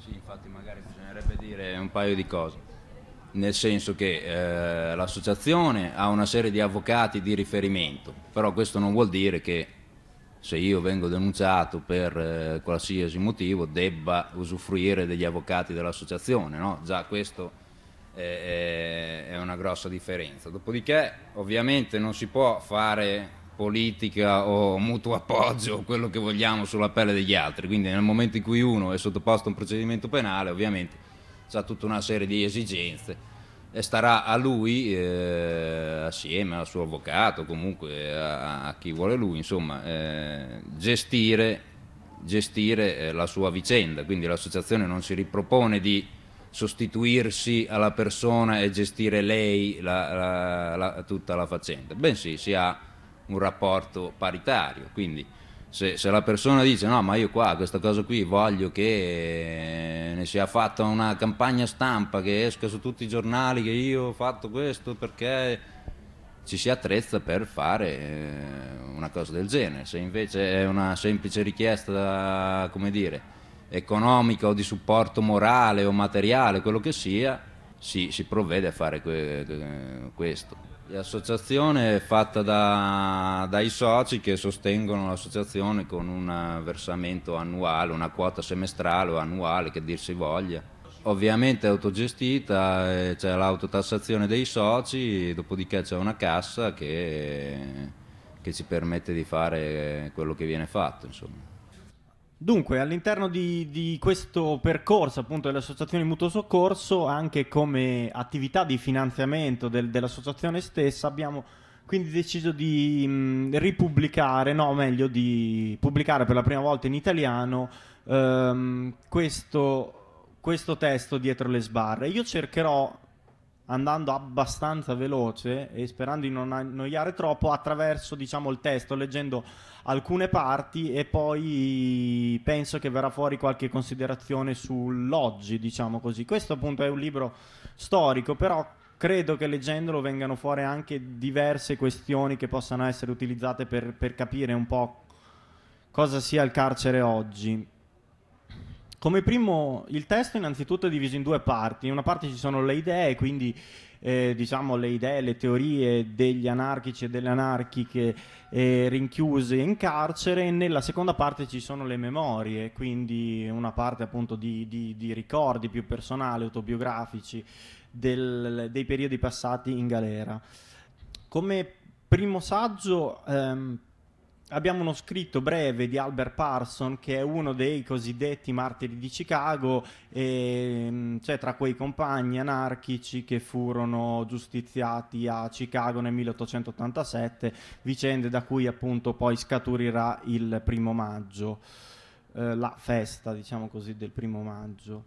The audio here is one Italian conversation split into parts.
Sì, infatti magari bisognerebbe dire un paio di cose, nel senso che l'associazione ha una serie di avvocati di riferimento, però questo non vuol dire che se io vengo denunciato per qualsiasi motivo debba usufruire degli avvocati dell'associazione, no? Già questo è una grossa differenza. Dopodiché ovviamente non si può fare politica o mutuo appoggio o quello che vogliamo sulla pelle degli altri, quindi nel momento in cui uno è sottoposto a un procedimento penale ovviamente ha tutta una serie di esigenze e starà a lui, assieme al suo avvocato, comunque a chi vuole lui, insomma, gestire la sua vicenda. Quindi l'associazione non si ripropone di sostituirsi alla persona e gestire lei tutta la faccenda, bensì si ha un rapporto paritario. Quindi se la persona dice no, ma io qua questa cosa qui voglio che ne sia fatta una campagna stampa che esca su tutti i giornali che io ho fatto questo, perché ci si attrezza per fare una cosa del genere. Se invece è una semplice richiesta, come dire, economica o di supporto morale o materiale, quello che sia, si provvede a fare questo. L'associazione è fatta dai soci che sostengono l'associazione con un versamento annuale, una quota semestrale o annuale che dir si voglia. Ovviamente è autogestita, c'è l'autotassazione dei soci, dopodiché c'è una cassa che ci permette di fare quello che viene fatto, insomma. Dunque, all'interno di questo percorso appunto delle associazioni di mutuo soccorso, anche come attività di finanziamento dell'associazione stessa, abbiamo quindi deciso di ripubblicare, no, meglio di pubblicare per la prima volta in italiano questo testo dietro le sbarre. Io cercherò, andando abbastanza veloce e sperando di non annoiare troppo, attraverso diciamo il testo, leggendo alcune parti e poi penso che verrà fuori qualche considerazione sull'oggi, diciamo così. Questo appunto è un libro storico, però credo che leggendolo vengano fuori anche diverse questioni che possano essere utilizzate per capire un po' cosa sia il carcere oggi. Come primo, il testo innanzitutto è diviso in due parti. In una parte ci sono le idee, quindi diciamo le idee, le teorie degli anarchici e delle anarchiche rinchiuse in carcere, e nella seconda parte ci sono le memorie, quindi una parte appunto di ricordi più personali, autobiografici dei periodi passati in galera. Come primo saggio abbiamo uno scritto breve di Albert Parson, che è uno dei cosiddetti martiri di Chicago, cioè tra quei compagni anarchici che furono giustiziati a Chicago nel 1887, vicende da cui appunto poi scaturirà il primo maggio, la festa diciamo così del primo maggio.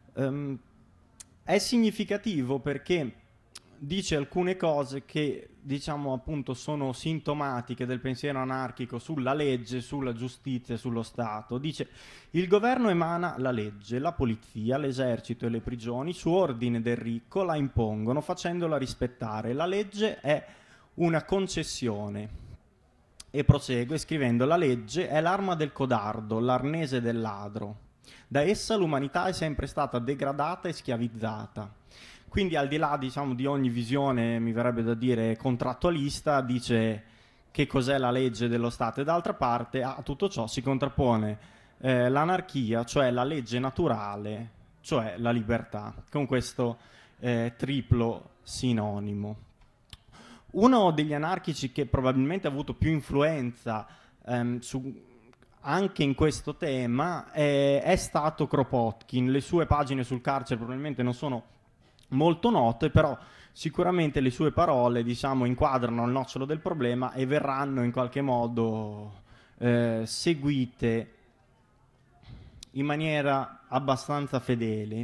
È significativo perché dice alcune cose che diciamo appunto sono sintomatiche del pensiero anarchico sulla legge, sulla giustizia e sullo Stato. Dice: il governo emana la legge, la polizia, l'esercito e le prigioni su ordine del ricco la impongono facendola rispettare. La legge è una concessione. E prosegue scrivendo: la legge è l'arma del codardo, l'arnese del ladro. Da essa l'umanità è sempre stata degradata e schiavizzata. Quindi al di là diciamo, di ogni visione, mi verrebbe da dire, contrattualista, dice che cos'è la legge dello Stato, e d'altra parte a tutto ciò si contrappone l'anarchia, cioè la legge naturale, cioè la libertà, con questo triplo sinonimo. Uno degli anarchici che probabilmente ha avuto più influenza anche in questo tema è stato Kropotkin. Le sue pagine sul carcere probabilmente non sono molto note, però sicuramente le sue parole diciamo inquadrano il nocciolo del problema e verranno in qualche modo seguite in maniera abbastanza fedele.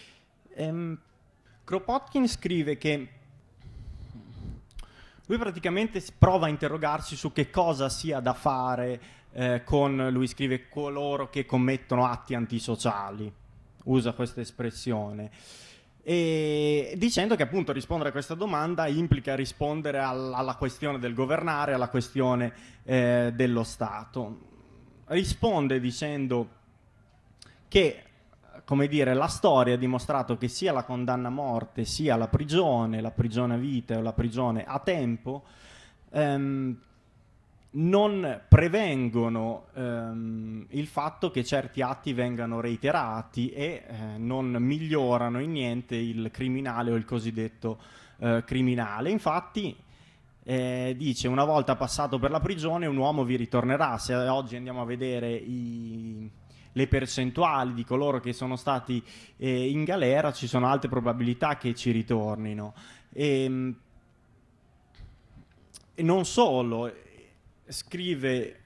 Kropotkin scrive che lui praticamente prova a interrogarsi su che cosa sia da fare con, lui scrive, coloro che commettono atti antisociali, usa questa espressione, e dicendo che appunto rispondere a questa domanda implica rispondere alla questione del governare, alla questione dello Stato. Risponde dicendo che come dire, la storia ha dimostrato che sia la condanna a morte, sia la prigione a vita o la prigione a tempo, non prevengono il fatto che certi atti vengano reiterati e non migliorano in niente il criminale o il cosiddetto criminale. Infatti dice: una volta passato per la prigione un uomo vi ritornerà. Se oggi andiamo a vedere le percentuali di coloro che sono stati in galera, ci sono alte probabilità che ci ritornino. E non solo, scrive: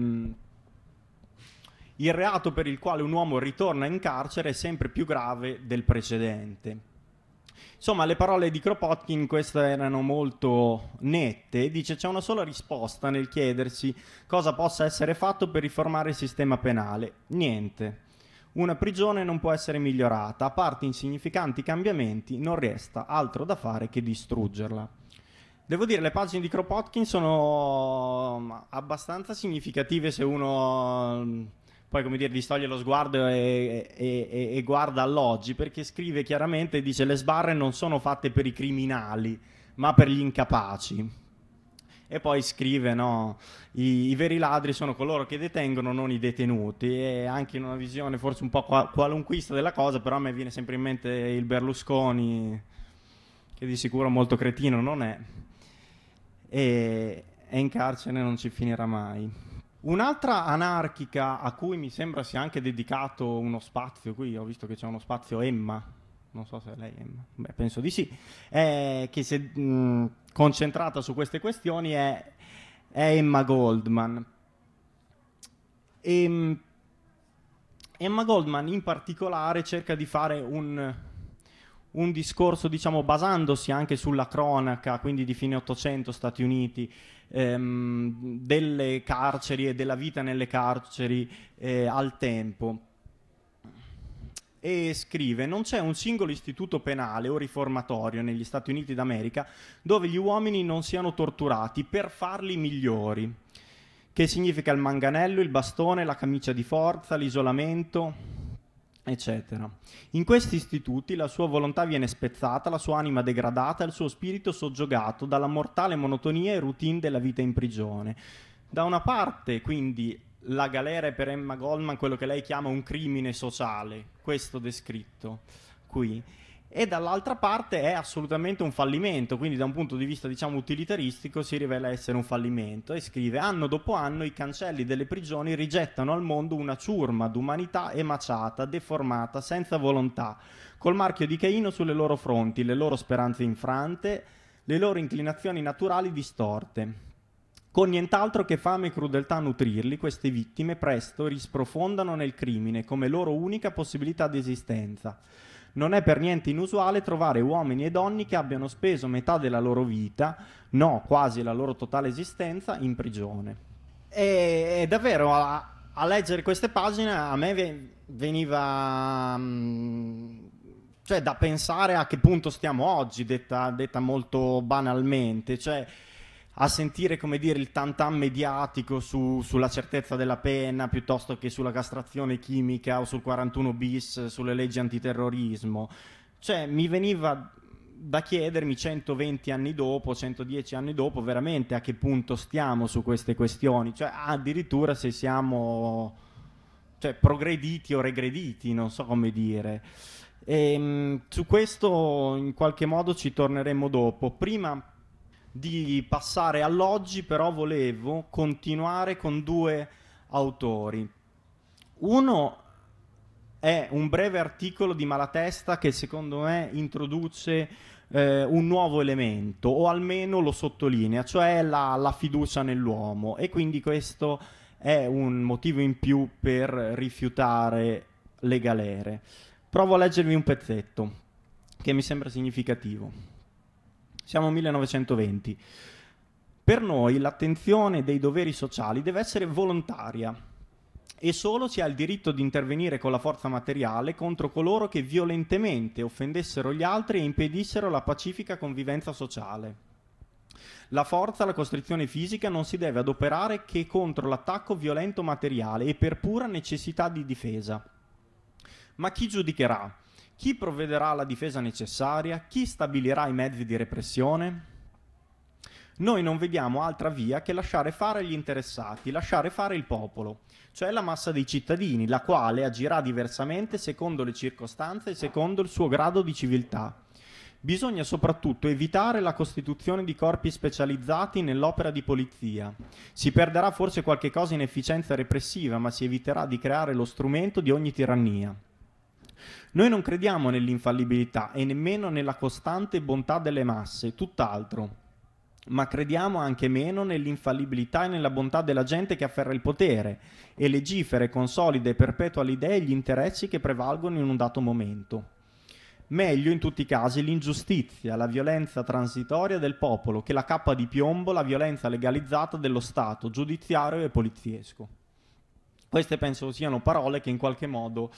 il reato per il quale un uomo ritorna in carcere è sempre più grave del precedente. Insomma, le parole di Kropotkin queste erano molto nette. Dice: c'è una sola risposta nel chiedersi cosa possa essere fatto per riformare il sistema penale. Niente. Una prigione non può essere migliorata. A parte insignificanti cambiamenti, non resta altro da fare che distruggerla. Devo dire, le pagine di Kropotkin sono abbastanza significative se uno poi, come dire, distoglie lo sguardo e guarda all'oggi, perché scrive chiaramente, dice: le sbarre non sono fatte per i criminali, ma per gli incapaci. E poi scrive, no, i veri ladri sono coloro che detengono, non i detenuti. E anche in una visione forse un po' qualunquista della cosa, però a me viene sempre in mente il Berlusconi, che di sicuro molto cretino non è, e in carcere non ci finirà mai. Un'altra anarchica a cui mi sembra sia anche dedicato uno spazio, qui ho visto che c'è uno spazio Emma, non so se è lei Emma, beh, penso di sì, che si è concentrata su queste questioni, è Emma Goldman. Emma Goldman in particolare cerca di fare un discorso, diciamo, basandosi anche sulla cronaca, quindi di fine Ottocento, Stati Uniti, delle carceri e della vita nelle carceri al tempo. E scrive: non c'è un singolo istituto penale o riformatorio negli Stati Uniti d'America dove gli uomini non siano torturati per farli migliori. Che significa il manganello, il bastone, la camicia di forza, l'isolamento, eccetera. In questi istituti la sua volontà viene spezzata, la sua anima degradata, il suo spirito soggiogato dalla mortale monotonia e routine della vita in prigione. Da una parte, quindi, la galera è per Emma Goldman quello che lei chiama un crimine sociale, questo descritto qui, e dall'altra parte è assolutamente un fallimento, quindi da un punto di vista, diciamo, utilitaristico si rivela essere un fallimento. E scrive: anno dopo anno i cancelli delle prigioni rigettano al mondo una ciurma d'umanità emaciata, deformata, senza volontà, col marchio di Caino sulle loro fronti, le loro speranze infrante, le loro inclinazioni naturali distorte. Con nient'altro che fame e crudeltà a nutrirli, queste vittime presto risprofondano nel crimine come loro unica possibilità di esistenza. Non è per niente inusuale trovare uomini e donne che abbiano speso metà della loro vita, no, quasi la loro totale esistenza, in prigione. E davvero, a leggere queste pagine a me veniva cioè da pensare a che punto stiamo oggi, detta molto banalmente, cioè a sentire, come dire, il tantam mediatico sulla certezza della pena piuttosto che sulla castrazione chimica o sul 41 bis, sulle leggi antiterrorismo. Cioè mi veniva da chiedermi 120 anni dopo, 110 anni dopo, veramente a che punto stiamo su queste questioni, cioè addirittura se siamo, cioè, progrediti o regrediti, non so come dire. Su questo in qualche modo ci torneremo dopo. Prima di passare all'oggi, però, volevo continuare con due autori. Uno è un breve articolo di Malatesta che secondo me introduce un nuovo elemento, o almeno lo sottolinea, cioè la fiducia nell'uomo, e quindi questo è un motivo in più per rifiutare le galere. Provo a leggervi un pezzetto che mi sembra significativo. Siamo 1920. Per noi l'attenzione dei doveri sociali deve essere volontaria e solo si ha il diritto di intervenire con la forza materiale contro coloro che violentemente offendessero gli altri e impedissero la pacifica convivenza sociale. La forza, la costrizione fisica non si deve adoperare che contro l'attacco violento materiale e per pura necessità di difesa. Ma chi giudicherà? Chi provvederà alla difesa necessaria? Chi stabilirà i mezzi di repressione? Noi non vediamo altra via che lasciare fare gli interessati, lasciare fare il popolo, cioè la massa dei cittadini, la quale agirà diversamente secondo le circostanze e secondo il suo grado di civiltà. Bisogna soprattutto evitare la costituzione di corpi specializzati nell'opera di polizia. Si perderà forse qualche cosa in efficienza repressiva, ma si eviterà di creare lo strumento di ogni tirannia. Noi non crediamo nell'infallibilità e nemmeno nella costante bontà delle masse, tutt'altro. Ma crediamo anche meno nell'infallibilità e nella bontà della gente che afferra il potere e legifera e consolida e perpetua le idee e gli interessi che prevalgono in un dato momento. Meglio in tutti i casi l'ingiustizia, la violenza transitoria del popolo che la cappa di piombo, la violenza legalizzata dello Stato, giudiziario e poliziesco. Queste penso siano parole che in qualche modo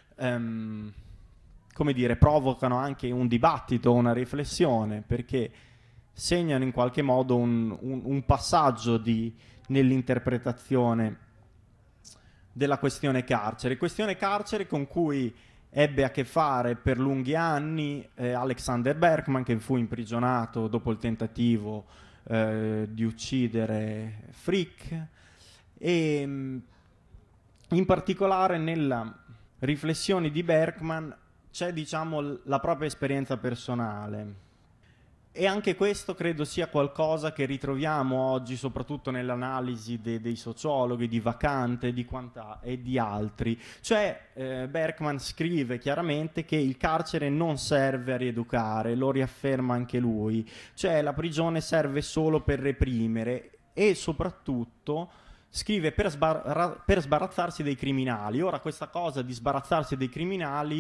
come dire, provocano anche un dibattito, una riflessione, perché segnano in qualche modo un passaggio nell'interpretazione della questione carcere con cui ebbe a che fare per lunghi anni Alexander Berkman, che fu imprigionato dopo il tentativo di uccidere Frick, e in particolare nella riflessione di Berkman c'è, diciamo, la propria esperienza personale. E anche questo credo sia qualcosa che ritroviamo oggi soprattutto nell'analisi dei sociologhi, di Vacante e di altri. Cioè Berkman scrive chiaramente che il carcere non serve a rieducare, lo riafferma anche lui. Cioè la prigione serve solo per reprimere e soprattutto scrive per sbarazzarsi dei criminali. Ora questa cosa di sbarazzarsi dei criminali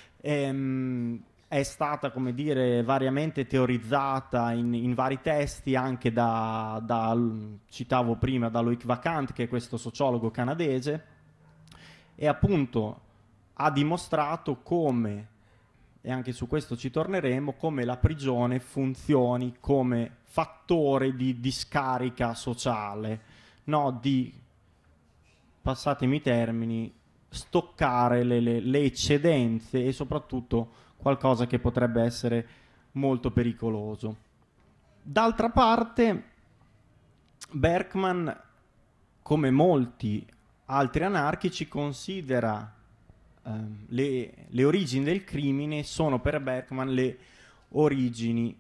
è stata, come dire, variamente teorizzata in vari testi, anche citavo prima, da Loïc Vacant, che è questo sociologo canadese, e appunto ha dimostrato come, e anche su questo ci torneremo, come la prigione funzioni come fattore di discarica sociale, no? Di, passatemi i termini, stoccare le eccedenze e soprattutto qualcosa che potrebbe essere molto pericoloso. D'altra parte, Berkman, come molti altri anarchici, considera le origini del crimine sono per Berkman le origini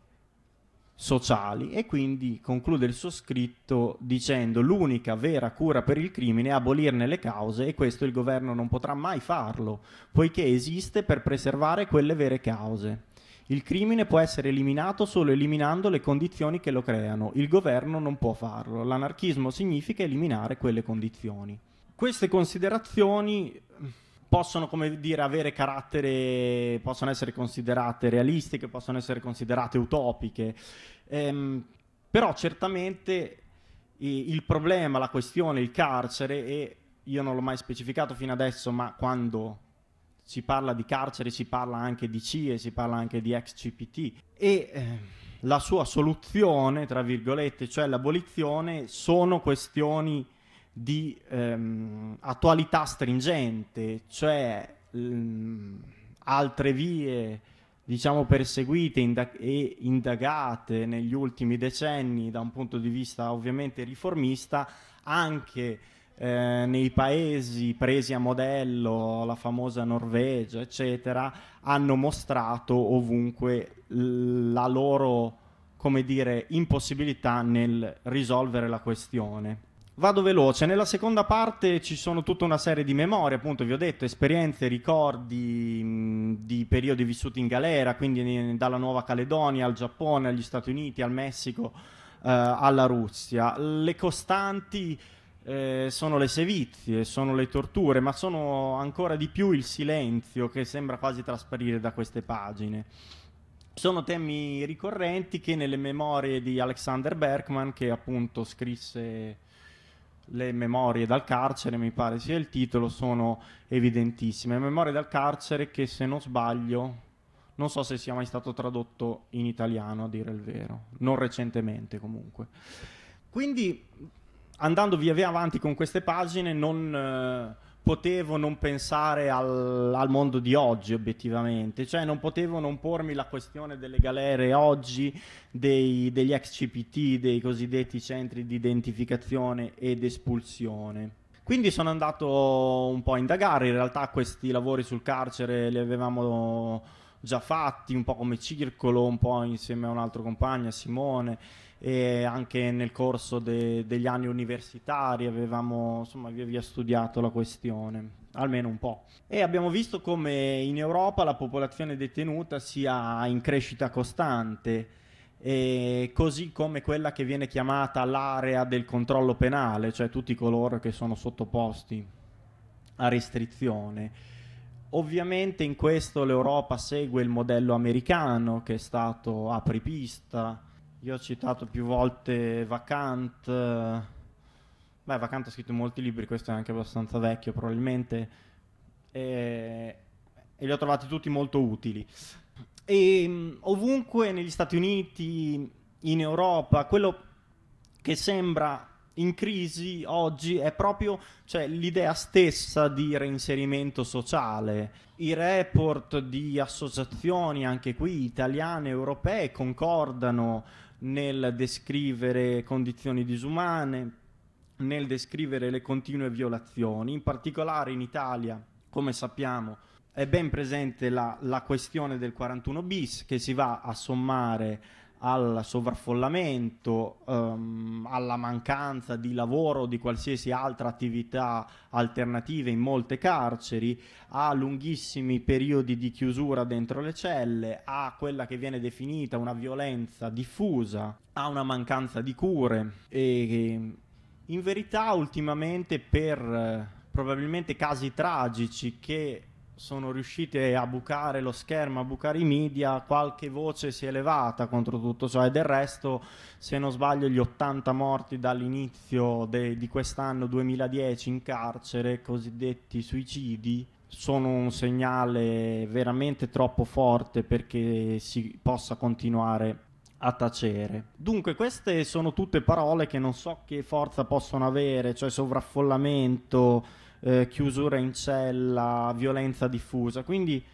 sociali, e quindi conclude il suo scritto dicendo: l'unica vera cura per il crimine è abolirne le cause, e questo il governo non potrà mai farlo, poiché esiste per preservare quelle vere cause. Il crimine può essere eliminato solo eliminando le condizioni che lo creano. Il governo non può farlo. L'anarchismo significa eliminare quelle condizioni. Queste considerazioni possono, come dire, avere carattere, possono essere considerate realistiche, possono essere considerate utopiche, però certamente il problema, la questione, il carcere, e io non l'ho mai specificato fino adesso, ma quando si parla di carcere si parla anche di CIE, si parla anche di ex CPT, e la sua soluzione, tra virgolette, cioè l'abolizione, sono questioni di attualità stringente, cioè altre vie, diciamo, perseguite e indagate negli ultimi decenni da un punto di vista ovviamente riformista, anche nei paesi presi a modello, la famosa Norvegia, eccetera, hanno mostrato ovunque la loro, come dire, impossibilità nel risolvere la questione. Vado veloce. Nella seconda parte ci sono tutta una serie di memorie, appunto vi ho detto, esperienze, ricordi di periodi vissuti in galera, quindi dalla Nuova Caledonia al Giappone, agli Stati Uniti, al Messico, alla Russia. Le costanti sono le sevizie, sono le torture, ma sono ancora di più il silenzio che sembra quasi trasparire da queste pagine. Sono temi ricorrenti che nelle memorie di Alexander Berkman, che appunto scrisse Le memorie dal carcere, mi pare sia il titolo, sono evidentissime. Memorie dal carcere che, se non sbaglio, non so se sia mai stato tradotto in italiano, a dire il vero, non recentemente comunque. Quindi, andando via via avanti con queste pagine, non potevo non pensare al mondo di oggi, obiettivamente, cioè non potevo non pormi la questione delle galere oggi, degli ex CPT, dei cosiddetti centri di identificazione ed espulsione. Quindi sono andato un po' a indagare. In realtà questi lavori sul carcere li avevamo già fatti, un po' come circolo, un po' insieme a un altro compagno, Simone, e anche nel corso degli anni universitari avevamo insomma via studiato la questione, almeno un po'. E abbiamo visto come in Europa la popolazione detenuta sia in crescita costante, e così come quella che viene chiamata l'area del controllo penale, cioè tutti coloro che sono sottoposti a restrizione. Ovviamente in questo l'Europa segue il modello americano, che è stato apripista. Io ho citato più volte Vacant. Vacant ha scritto molti libri, questo è anche abbastanza vecchio probabilmente, e li ho trovati tutti molto utili. E ovunque negli Stati Uniti, in Europa, quello che sembra in crisi oggi è proprio, cioè, l'idea stessa di reinserimento sociale. I report di associazioni, anche qui italiane e europee, concordano nel descrivere condizioni disumane, nel descrivere le continue violazioni. In particolare in Italia, come sappiamo, è ben presente la questione del 41 bis, che si va a sommare al sovraffollamento, alla mancanza di lavoro o di qualsiasi altra attività alternativa in molte carceri, a lunghissimi periodi di chiusura dentro le celle, a quella che viene definita una violenza diffusa, a una mancanza di cure. E in verità ultimamente, per probabilmente casi tragici che sono riuscite a bucare lo schermo, a bucare i media, qualche voce si è elevata contro tutto ciò, e del resto, se non sbaglio, gli 80 morti dall'inizio di quest'anno 2010 in carcere, cosiddetti suicidi, sono un segnale veramente troppo forte perché si possa continuare a tacere. Dunque queste sono tutte parole che non so che forza possono avere, cioè sovraffollamento, chiusura in cella, violenza diffusa. Quindi